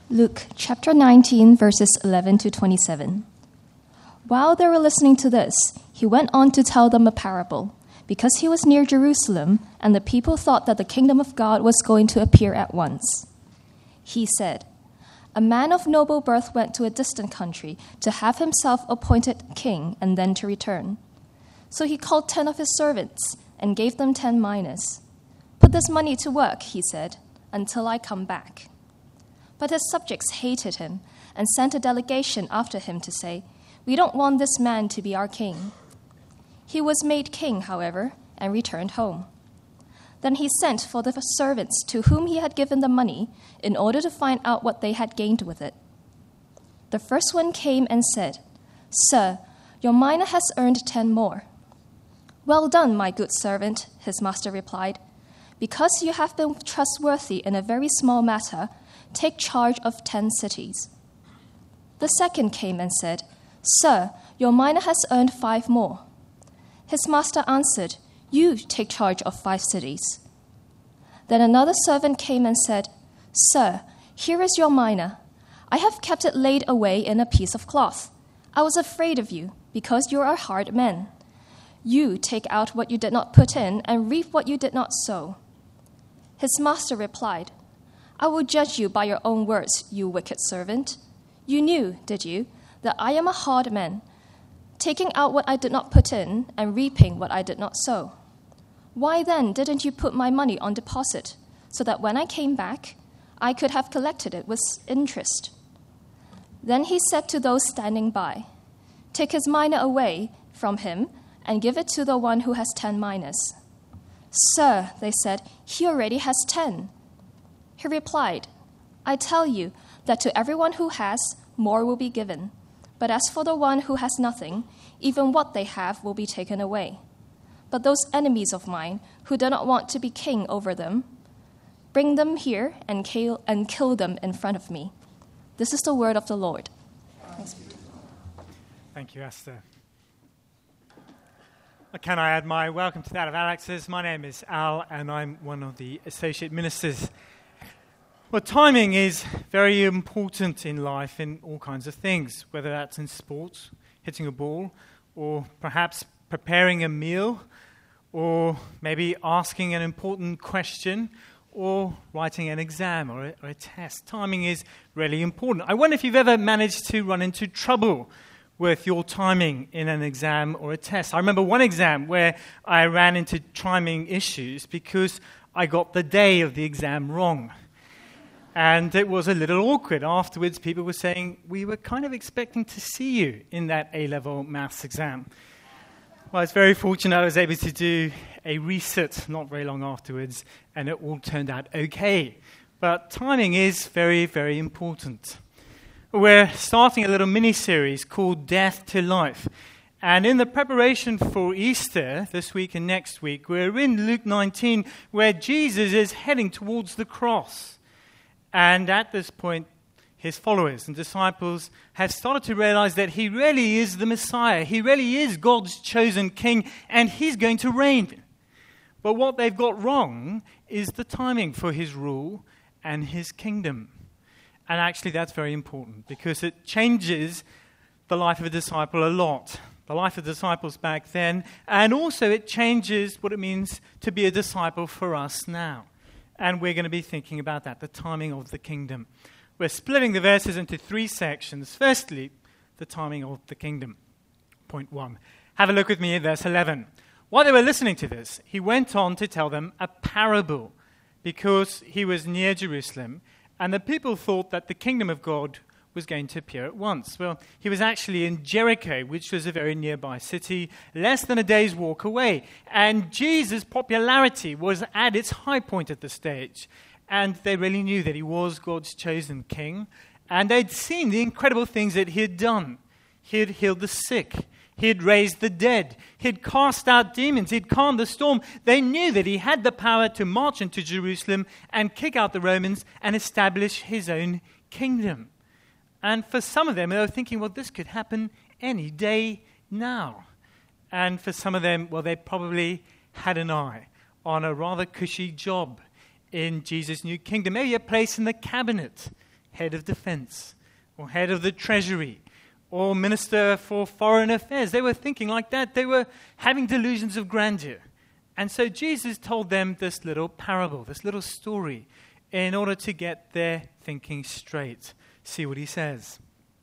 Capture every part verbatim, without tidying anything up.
Luke chapter nineteen, verses eleven to twenty-seven. While they were listening to this, he went on to tell them a parable, because he was near Jerusalem, and the people thought that the kingdom of God was going to appear at once. He said, "A man of noble birth went to a distant country to have himself appointed king and then to return. So he called ten of his servants and gave them ten minas. 'Put this money to work,' he said, 'until I come back.' But his subjects hated him and sent a delegation after him to say, 'We don't want this man to be our king.' He was made king, however, and returned home. Then he sent for the servants to whom he had given the money in order to find out what they had gained with it. The first one came and said, 'Sir, your mina has earned ten more.' 'Well done, my good servant,' his master replied. 'Because you have been trustworthy in a very small matter, take charge of ten cities.' The second came and said, 'Sir, your mina has earned five more.' His master answered, 'You take charge of five cities.' Then another servant came and said, 'Sir, here is your mina. I have kept it laid away in a piece of cloth. I was afraid of you, because you are hard men. You take out what you did not put in and reap what you did not sow.' His master replied, 'I will judge you by your own words, you wicked servant. You knew, did you, that I am a hard man, taking out what I did not put in and reaping what I did not sow? Why then didn't you put my money on deposit, so that when I came back, I could have collected it with interest?' Then he said to those standing by, 'Take his mina away from him and give it to the one who has ten minas.' 'Sir,' they said, 'he already has ten.' He replied, 'I tell you that to everyone who has, more will be given. But as for the one who has nothing, even what they have will be taken away. But those enemies of mine who do not want to be king over them, bring them here and kill, and kill them in front of me.' This is the word of the Lord." Thanks be to God. Thank you, Esther. Can I add my welcome to that of Alex's? My name is Al, and I'm one of the associate ministers. Well, timing is very important in life in all kinds of things, whether that's in sports, hitting a ball, or perhaps preparing a meal, or maybe asking an important question, or writing an exam or a, or a test. Timing is really important. I wonder if you've ever managed to run into trouble with your timing in an exam or a test. I remember one exam where I ran into timing issues because I got the day of the exam wrong. And it was a little awkward. Afterwards, people were saying, "We were kind of expecting to see you in that A-level maths exam." Well, I was very fortunate I was able to do a resit not very long afterwards, and it all turned out okay. But timing is very, very important. We're starting a little mini-series called Death to Life. And in the preparation for Easter, this week and next week, we're in Luke nineteen, where Jesus is heading towards the cross. And at this point, his followers and disciples have started to realize that he really is the Messiah. He really is God's chosen king, and he's going to reign. But what they've got wrong is the timing for his rule and his kingdom. And actually, that's very important because it changes the life of a disciple a lot. The life of disciples back then, and also it changes what it means to be a disciple for us now. And we're going to be thinking about that, the timing of the kingdom. We're splitting the verses into three sections. Firstly, the timing of the kingdom. Point one. Have a look with me at verse eleven. While they were listening to this, he went on to tell them a parable because he was near Jerusalem, and the people thought that the kingdom of God was going to appear at once. Well, he was actually in Jericho, which was a very nearby city, less than a day's walk away. And Jesus' popularity was at its high point at the stage. And they really knew that he was God's chosen king. And they'd seen the incredible things that he had done. He had healed the sick. He had raised the dead. He had cast out demons. He had calmed the storm. They knew that he had the power to march into Jerusalem and kick out the Romans and establish his own kingdom. And for some of them, they were thinking, well, this could happen any day now. And for some of them, well, they probably had an eye on a rather cushy job in Jesus' new kingdom. Maybe a place in the cabinet head of defense, or head of the treasury, or minister for foreign affairs. They were thinking like that. They were having delusions of grandeur. And so Jesus told them this little parable, this little story, in order to get their thinking straight. See what he says.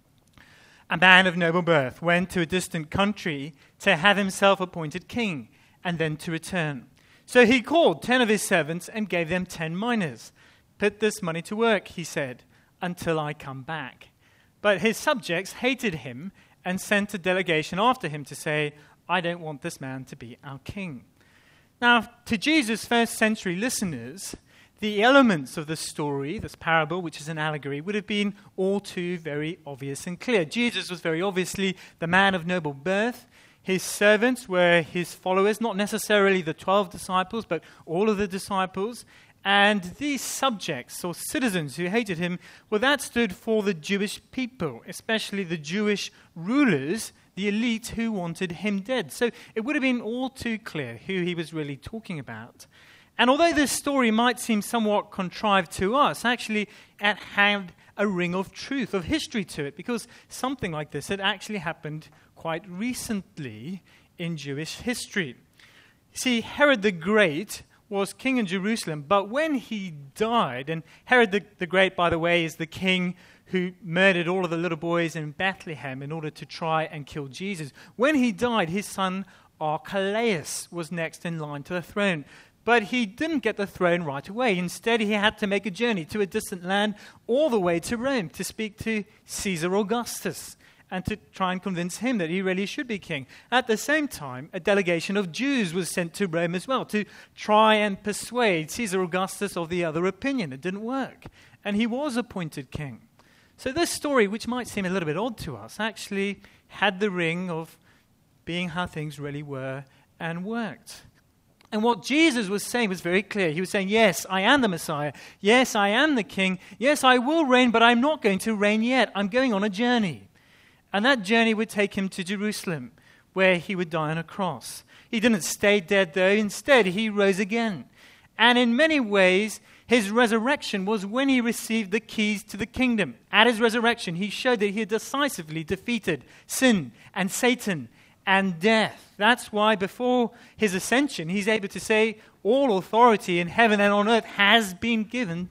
A man of noble birth went to a distant country to have himself appointed king, and then to return. So he called ten of his servants and gave them ten minas. Put this money to work, he said, until I come back. But his subjects hated him and sent a delegation after him to say, I don't want this man to be our king. Now, to Jesus' first century listeners, the elements of the story, this parable, which is an allegory, would have been all too very obvious and clear. Jesus was very obviously the man of noble birth. His servants were his followers, not necessarily the twelve disciples, but all of the disciples. And these subjects or citizens who hated him, well, that stood for the Jewish people, especially the Jewish rulers, the elite who wanted him dead. So it would have been all too clear who he was really talking about. And although this story might seem somewhat contrived to us, actually it had a ring of truth, of history to it, because something like this had actually happened quite recently in Jewish history. See, Herod the Great was king in Jerusalem, but when he died, and Herod the, the Great, by the way, is the king who murdered all of the little boys in Bethlehem in order to try and kill Jesus. When he died, his son Archelaus was next in line to the throne. But he didn't get the throne right away. Instead, he had to make a journey to a distant land all the way to Rome to speak to Caesar Augustus and to try and convince him that he really should be king. At the same time, a delegation of Jews was sent to Rome as well to try and persuade Caesar Augustus of the other opinion. It didn't work. And he was appointed king. So this story, which might seem a little bit odd to us, actually had the ring of being how things really were and worked. And what Jesus was saying was very clear. He was saying, yes, I am the Messiah. Yes, I am the king. Yes, I will reign, but I'm not going to reign yet. I'm going on a journey. And that journey would take him to Jerusalem, where he would die on a cross. He didn't stay dead, though. Instead, he rose again. And in many ways, his resurrection was when he received the keys to the kingdom. At his resurrection, he showed that he had decisively defeated sin and Satan and death. That's why before his ascension, he's able to say, all authority in heaven and on earth has been given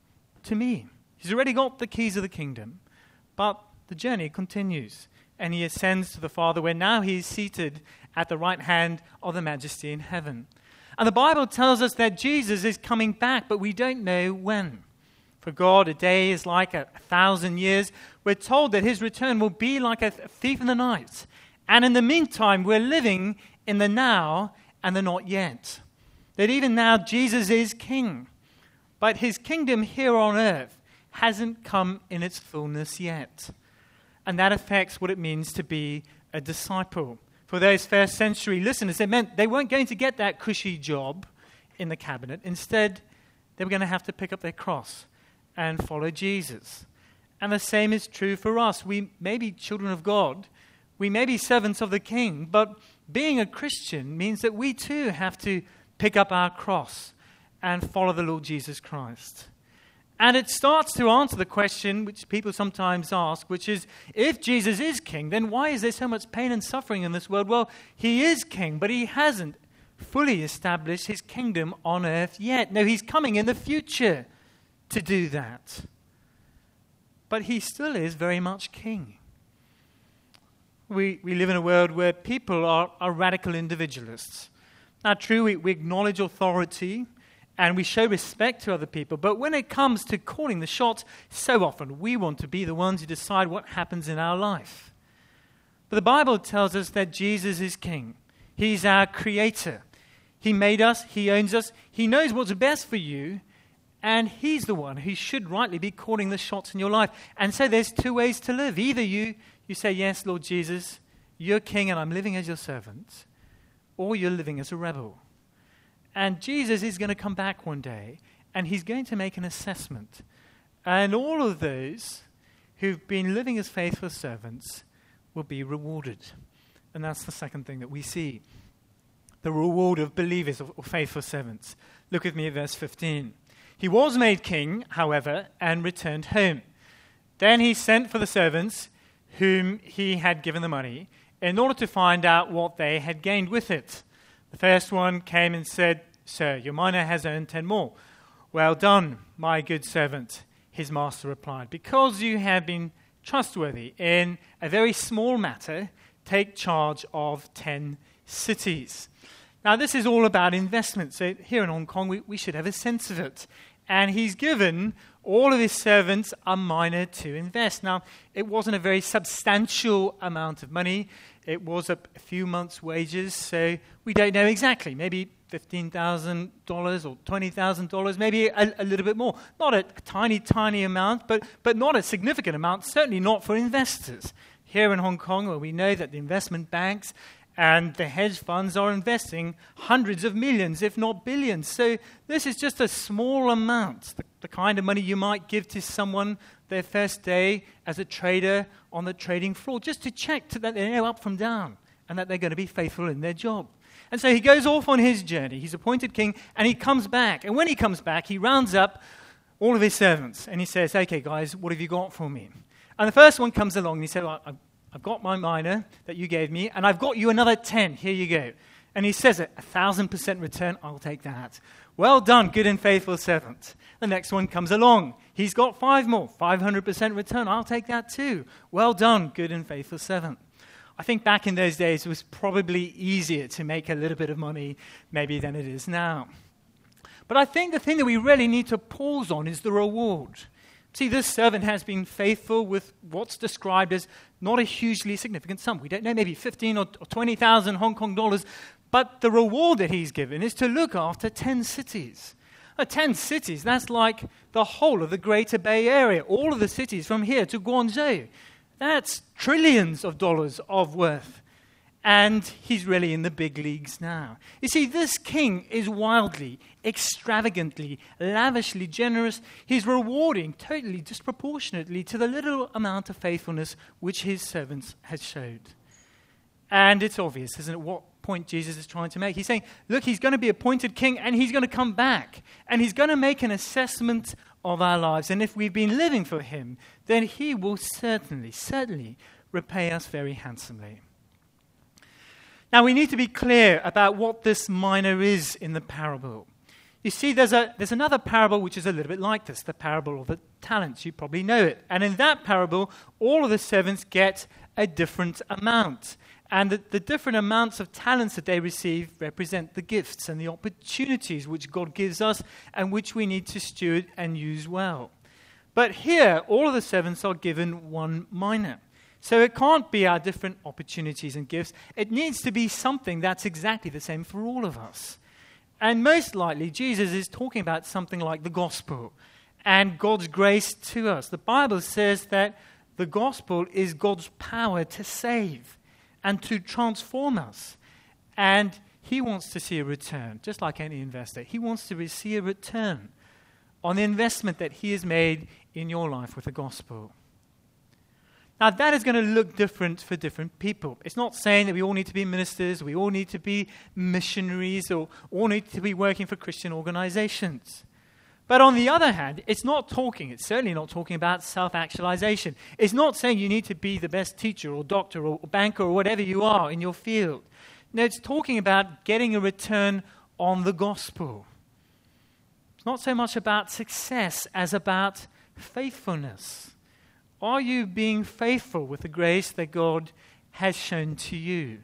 to me. He's already got the keys of the kingdom, but the journey continues, and he ascends to the Father, where now he is seated at the right hand of the Majesty in heaven. And the Bible tells us that Jesus is coming back, but we don't know when. For God, a day is like a thousand years. We're told that his return will be like a thief in the night. And in the meantime, we're living in the now and the not yet. That even now, Jesus is king. But his kingdom here on earth hasn't come in its fullness yet. And that affects what it means to be a disciple. For those first century listeners, it meant they weren't going to get that cushy job in the cabinet. Instead, they were going to have to pick up their cross and follow Jesus. And the same is true for us. We may be children of God. We may be servants of the King. But being a Christian means that we too have to pick up our cross and follow the Lord Jesus Christ. And it starts to answer the question which people sometimes ask, which is, if Jesus is king, then why is there so much pain and suffering in this world? Well, he is king, but he hasn't fully established his kingdom on earth yet. No, he's coming in the future to do that. But he still is very much king. We, we live in a world where people are, are radical individualists. Now, true, we, we acknowledge authority, and we show respect to other people. But when it comes to calling the shots, so often we want to be the ones who decide what happens in our life. But the Bible tells us that Jesus is king. He's our creator. He made us. He owns us. He knows what's best for you. And he's the one who should rightly be calling the shots in your life. And so there's two ways to live. Either you, you say, yes, Lord Jesus, you're king and I'm living as your servant. Or you're living as a rebel. And Jesus is going to come back one day, and he's going to make an assessment. And all of those who've been living as faithful servants will be rewarded. And that's the second thing that we see. The reward of believers, or faithful servants. Look with me at verse fifteen. He was made king, however, and returned home. Then he sent for the servants whom he had given the money in order to find out what they had gained with it. The first one came and said, "Sir, your mina has earned ten more." "Well done, my good servant," his master replied. "Because you have been trustworthy in a very small matter, take charge of ten cities." Now, this is all about investment. So here in Hong Kong, we, we should have a sense of it. And he's given all of his servants a mina to invest. Now, it wasn't a very substantial amount of money. It was a few months' wages, so we don't know exactly. Maybe fifteen thousand dollars or twenty thousand dollars, maybe a, a little bit more. Not a, a tiny, tiny amount, but, but not a significant amount, certainly not for investors. Here in Hong Kong, where we know that the investment banks and the hedge funds are investing hundreds of millions, if not billions. So this is just a small amount, the, the kind of money you might give to someone their first day as a trader on the trading floor, just to check to that they know up from down and that they're going to be faithful in their job. And so he goes off on his journey. He's appointed king, and he comes back. And when he comes back, he rounds up all of his servants, and he says, "Okay, guys, what have you got for me?" And the first one comes along, and he said, well, I've got my mina that you gave me, and I've got you another ten. Here you go. And he says it, a thousand percent return, I'll take that. "Well done, good and faithful servant." The next one comes along. He's got five more, five hundred percent return, I'll take that too. "Well done, good and faithful servant." I think back in those days it was probably easier to make a little bit of money maybe than it is now. But I think the thing that we really need to pause on is the reward. See, this servant has been faithful with what's described as not a hugely significant sum. We don't know, maybe fifteen or twenty thousand Hong Kong dollars, but the reward that he's given is to look after ten cities. Uh, ten cities, that's like the whole of the Greater Bay Area, all of the cities from here to Guangzhou. That's trillions of dollars of worth. And he's really in the big leagues now. You see, this king is wildly, extravagantly, lavishly generous. He's rewarding totally disproportionately to the little amount of faithfulness which his servants had showed. And it's obvious, isn't it, what point Jesus is trying to make? He's saying, look, he's going to be appointed king, and he's going to come back. And he's going to make an assessment of our lives. And if we've been living for him, then he will certainly, certainly repay us very handsomely. Now, we need to be clear about what this mina is in the parable. You see, there's a there's another parable which is a little bit like this, the parable of the talents. You probably know it. And in that parable, all of the servants get a different amount. And the, the different amounts of talents that they receive represent the gifts and the opportunities which God gives us and which we need to steward and use well. But here, all of the servants are given one mina. So it can't be our different opportunities and gifts. It needs to be something that's exactly the same for all of us. And most likely, Jesus is talking about something like the gospel and God's grace to us. The Bible says that the gospel is God's power to save and to transform us. And he wants to see a return, just like any investor. He wants to see a return on the investment that he has made in your life with the gospel. Now, that is going to look different for different people. It's not saying that we all need to be ministers, we all need to be missionaries, or all need to be working for Christian organizations. But on the other hand, it's not talking, it's certainly not talking about self-actualization. It's not saying you need to be the best teacher or doctor or banker or whatever you are in your field. No, it's talking about getting a return on the gospel. It's not so much about success as about faithfulness. Are you being faithful with the grace that God has shown to you?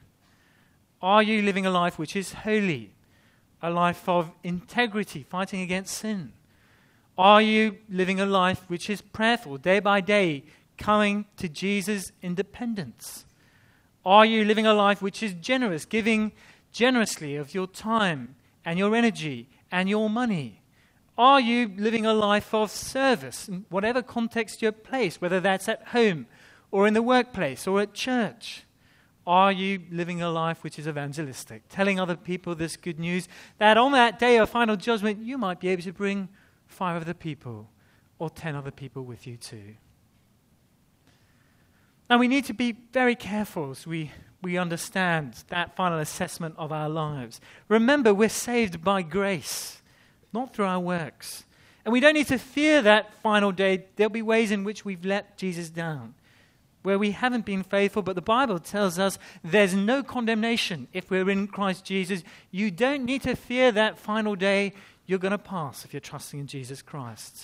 Are you living a life which is holy, a life of integrity, fighting against sin? Are you living a life which is prayerful, day by day, coming to Jesus' independence? Are you living a life which is generous, giving generously of your time and your energy and your money? Are you living a life of service in whatever context you're placed, whether that's at home or in the workplace or at church? Are you living a life which is evangelistic, telling other people this good news that on that day of final judgment you might be able to bring five other people or ten other people with you too? Now, we need to be very careful as we, we understand that final assessment of our lives. Remember, we're saved by grace, not through our works. And we don't need to fear that final day. There'll be ways in which we've let Jesus down, where we haven't been faithful, but the Bible tells us there's no condemnation if we're in Christ Jesus. You don't need to fear that final day. You're going to pass if you're trusting in Jesus Christ.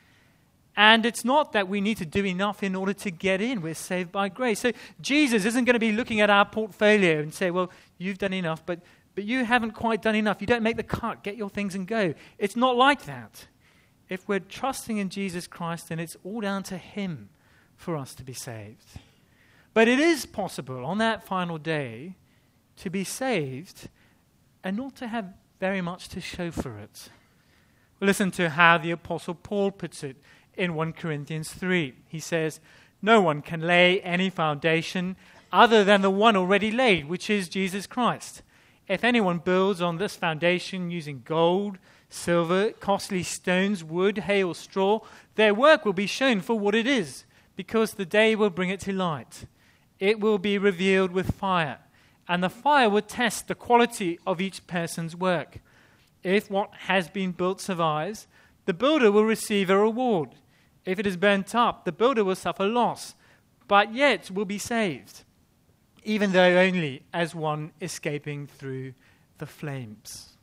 And it's not that we need to do enough in order to get in. We're saved by grace. So Jesus isn't going to be looking at our portfolio and say, well, you've done enough, but, but you haven't quite done enough. You don't make the cut. Get your things and go. It's not like that. If we're trusting in Jesus Christ, then it's all down to him for us to be saved. But it is possible on that final day to be saved and not to have very much to show for it. Listen to how the Apostle Paul puts it in First Corinthians three. He says, no one can lay any foundation other than the one already laid, which is Jesus Christ. If anyone builds on this foundation using gold, silver, costly stones, wood, hay, or straw, their work will be shown for what it is, because the day will bring it to light. It will be revealed with fire, and the fire will test the quality of each person's work. If what has been built survives, the builder will receive a reward. If it is burnt up, the builder will suffer loss, but yet will be saved, even though only as one escaping through the flames.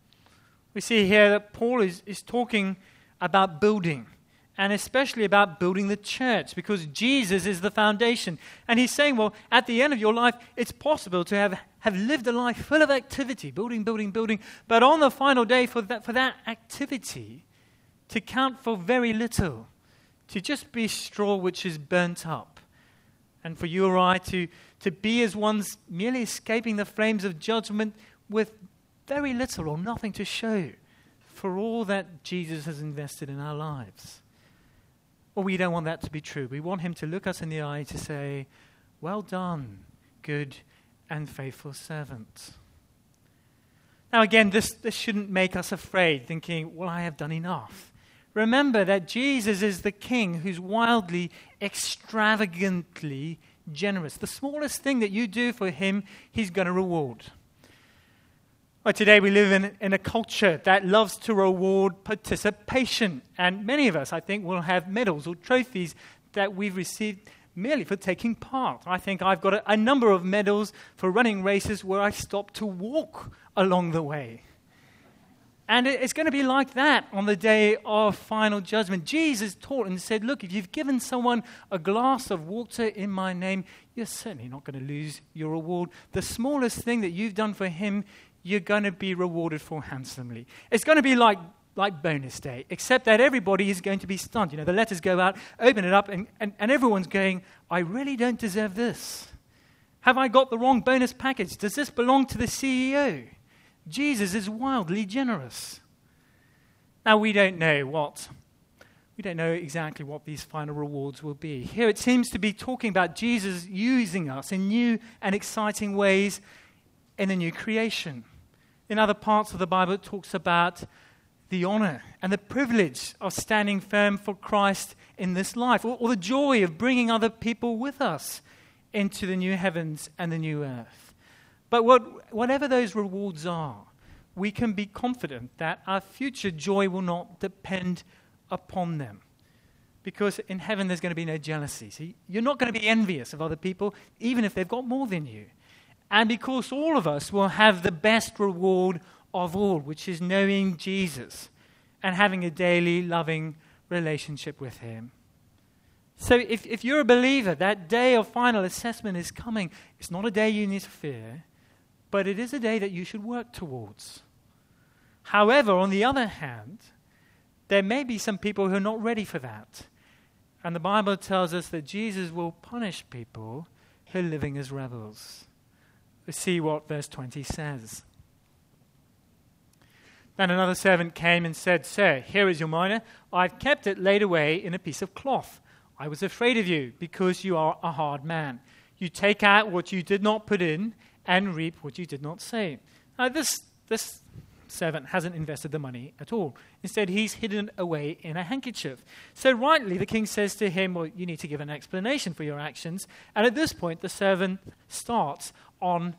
We see here that Paul is, is talking about building, and especially about building the church, because Jesus is the foundation. And he's saying, well, at the end of your life, it's possible to have, have lived a life full of activity, building, building, building, but on the final day for that, for that activity to count for very little, to just be straw which is burnt up, and for you or I to, to be as ones merely escaping the flames of judgment with very little or nothing to show for all that Jesus has invested in our lives. Well, we don't want that to be true. We want him to look us in the eye to say, well done, good and faithful servant. Now again, this, this shouldn't make us afraid, thinking, well, I have done enough. Remember that Jesus is the King who's wildly, extravagantly generous. The smallest thing that you do for him, he's going to reward. Well, today we live in, in a culture that loves to reward participation. And many of us, I think, will have medals or trophies that we've received merely for taking part. I think I've got a, a number of medals for running races where I stopped to walk along the way. And it's going to be like that on the day of final judgment. Jesus taught and said, look, if you've given someone a glass of water in my name, you're certainly not going to lose your reward. The smallest thing that you've done for him, you're going to be rewarded for handsomely. It's going to be like, like bonus day, except that everybody is going to be stunned. You know, the letters go out, open it up, and, and, and everyone's going, I really don't deserve this. Have I got the wrong bonus package? Does this belong to the C E O? Jesus is wildly generous. Now, we don't know what, we don't know exactly what these final rewards will be. Here it seems to be talking about Jesus using us in new and exciting ways in a new creation. In other parts of the Bible, it talks about the honor and the privilege of standing firm for Christ in this life, or, or the joy of bringing other people with us into the new heavens and the new earth. But what, whatever those rewards are, we can be confident that our future joy will not depend upon them. Because in heaven there's going to be no jealousy. See, you're not going to be envious of other people, even if they've got more than you. And because all of us will have the best reward of all, which is knowing Jesus and having a daily loving relationship with him. So if, if you're a believer, that day of final assessment is coming. It's not a day you need to fear, but it is a day that you should work towards. However, on the other hand, there may be some people who are not ready for that. And the Bible tells us that Jesus will punish people who are living as rebels. Let's see what verse twenty says. Then another servant came and said, Sir, here is your mina. I've kept it laid away in a piece of cloth. I was afraid of you because you are a hard man. You take out what you did not put in and reap what you did not sow. Now this, this servant hasn't invested the money at all. Instead, he's hidden it away in a handkerchief. So rightly, the king says to him, well, you need to give an explanation for your actions. And at this point, the servant starts on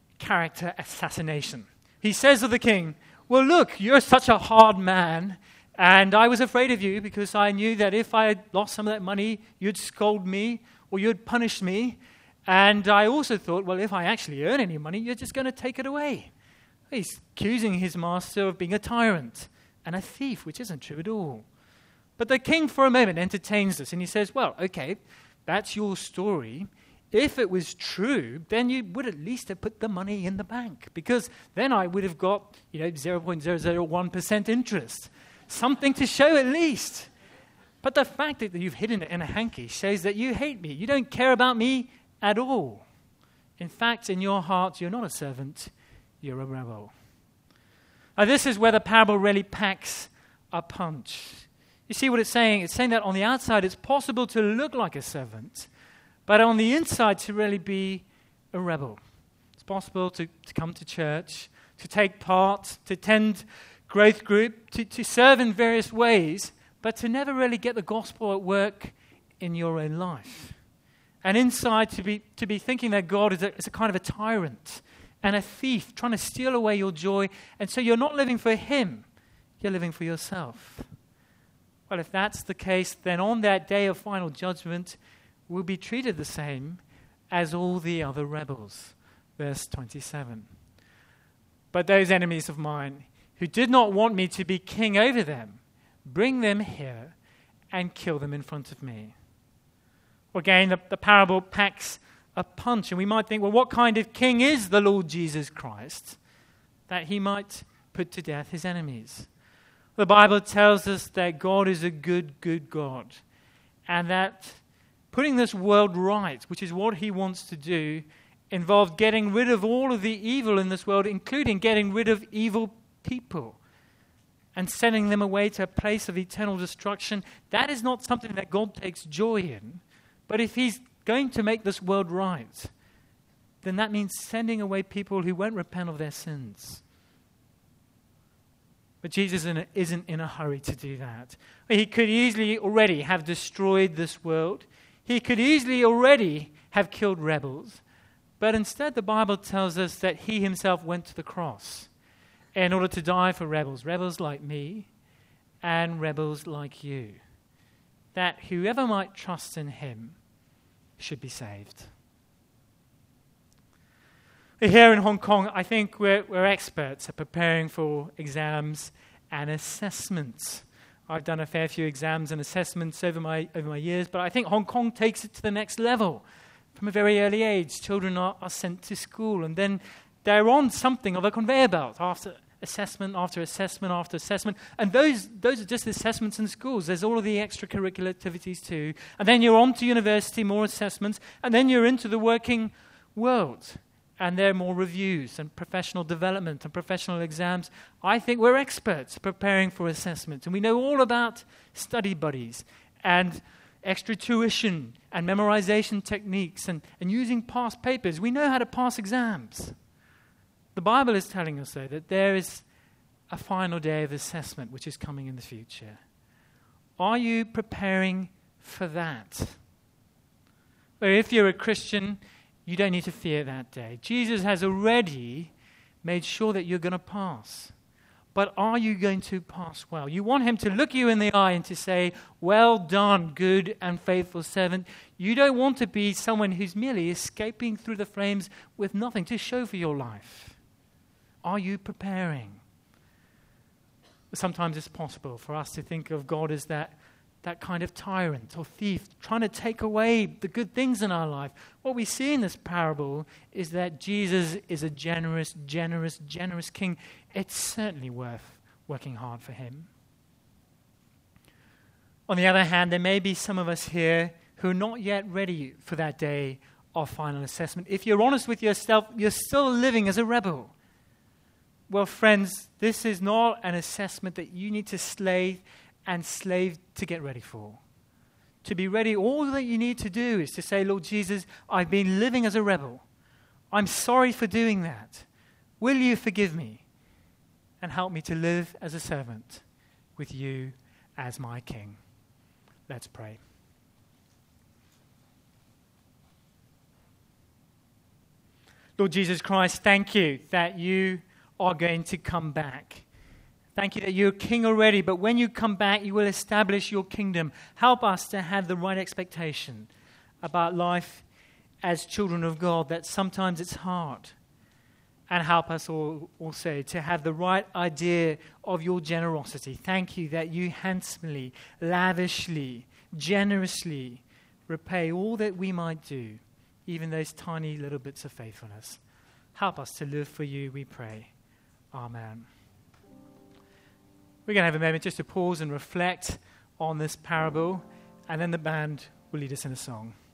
character assassination. He says to the king, well, look, you're such a hard man, And I was afraid of you because I knew that if I had lost some of that money, you'd scold me or you'd punish me. And I also thought, well, if I actually earn any money, you're just going to take it away. He's accusing his master of being a tyrant and a thief, which isn't true at all. But the king for a moment entertains this and he says, well, okay, that's your story. If it was true, then you would at least have put the money in the bank because then I would have got, you know, zero point zero zero one percent interest. Something to show at least. But the fact that you've hidden it in a hanky shows that you hate me. You don't care about me at all. In fact, in your heart, you're not a servant, you're a rebel. Now, this is where the parable really packs a punch. You see what it's saying? It's saying that on the outside, it's possible to look like a servant, but on the inside, to really be a rebel. It's possible to, to come to church, to take part, to attend growth group, to, to serve in various ways, but to never really get the gospel at work in your own life. And inside, to be to be thinking that God is a, is a kind of a tyrant and a thief, trying to steal away your joy, and so you're not living for him, you're living for yourself. Well, if that's the case, then on that day of final judgment, we'll be treated the same as all the other rebels. Verse twenty-seven. But those enemies of mine who did not want me to be king over them, bring them here and kill them in front of me. Again, the, the parable packs a punch, and we might think, well, what kind of king is the Lord Jesus Christ that he might put to death his enemies? The Bible tells us that God is a good, good God, and that putting this world right, which is what he wants to do, involves getting rid of all of the evil in this world, including getting rid of evil people and sending them away to a place of eternal destruction. That is not something that God takes joy in. But if he's going to make this world right, then that means sending away people who won't repent of their sins. But Jesus isn't in a hurry to do that. He could easily already have destroyed this world. He could easily already have killed rebels. But instead, the Bible tells us that he himself went to the cross in order to die for rebels, rebels like me and rebels like you. That whoever might trust in him should be saved. Here in Hong Kong, I think we're, we're experts at preparing for exams and assessments. I've done a fair few exams and assessments over my over my years, but I think Hong Kong takes it to the next level. From a very early age, children are, are sent to school, and then they're on something of a conveyor belt after assessment after assessment after assessment. And those those are just assessments in schools. There's all of the extracurricular activities too. And then you're on to university, more assessments, and then you're into the working world. And there are more reviews and professional development and professional exams. I think we're experts preparing for assessment. And we know all about study buddies and extra tuition and memorization techniques and, and using past papers. We know how to pass exams. The Bible is telling us, though, that there is a final day of assessment which is coming in the future. Are you preparing for that? Well, if you're a Christian, you don't need to fear that day. Jesus has already made sure that you're going to pass. But are you going to pass well? You want him to look you in the eye and to say, well done, good and faithful servant. You don't want to be someone who's merely escaping through the flames with nothing to show for your life. Are you preparing? Sometimes it's possible for us to think of God as that, that kind of tyrant or thief trying to take away the good things in our life. What we see in this parable is that Jesus is a generous, generous, generous king. It's certainly worth working hard for him. On the other hand, there may be some of us here who are not yet ready for that day of final assessment. If you're honest with yourself, you're still living as a rebel. Well, friends, this is not an assessment that you need to slave and slave to get ready for. To be ready, all that you need to do is to say, Lord Jesus, I've been living as a rebel. I'm sorry for doing that. Will you forgive me and help me to live as a servant with you as my king? Let's pray. Lord Jesus Christ, thank you that you are going to come back. Thank you that you're king already, but when you come back, you will establish your kingdom. Help us to have the right expectation about life as children of God, that sometimes it's hard. And help us all also to have the right idea of your generosity. Thank you that you handsomely, lavishly, generously repay all that we might do, even those tiny little bits of faithfulness. Help us to live for you, we pray. Amen. We're going to have a moment just to pause and reflect on this parable, and then the band will lead us in a song.